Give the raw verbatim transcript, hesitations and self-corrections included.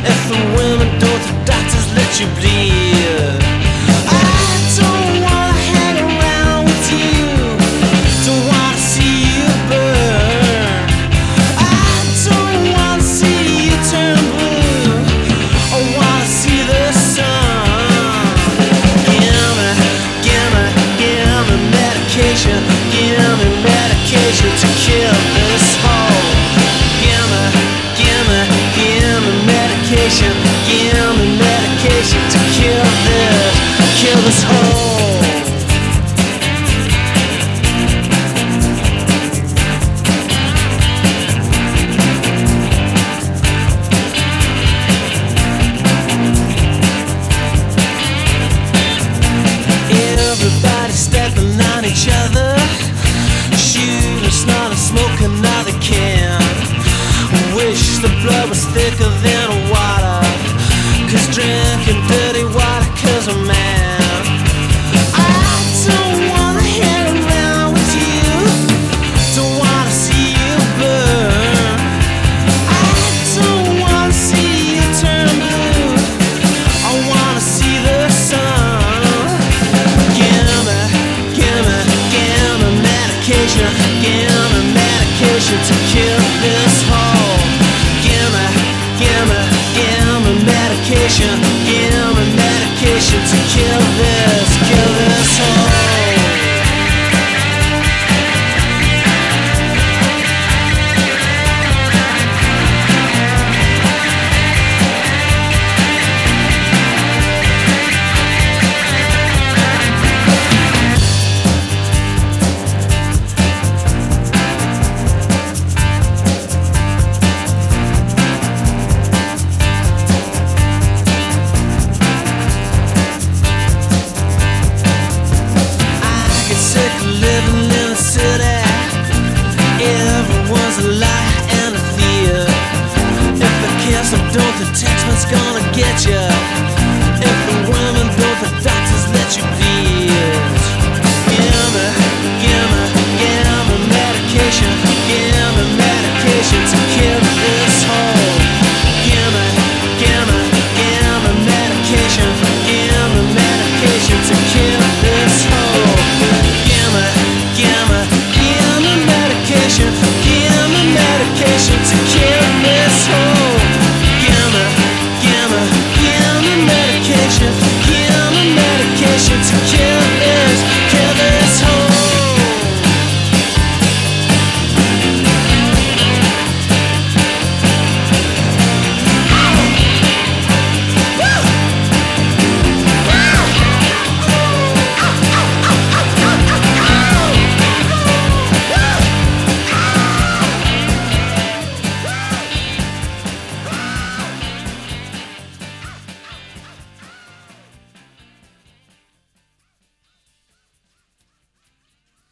If the women don't, the doctors let you bleed. I don't wanna hang around with you, don't wanna see you burn. I don't wanna see you turn blue, I wanna see the sun. Give me, give me, give me medication, give me medication to kill this hole. Give me, give me, give me medication, give me medication to kill this, kill this hole. Everybody stepping on each other, shooting, snorting, smoking, now they can. Wish the blood was thicker than water, 'cause drinking dirty water kills a man. I don't wanna hang around with you, don't wanna see you burn. I don't wanna see you turn blue, I wanna see the sun. Give me, give me, give me medication, give me medication to kill this hole. Give me, give me, give me medication, give me medication to kill this, kill this hole. Everyone's a lie and a fear. If the kiss of don't, the textman's gonna get you.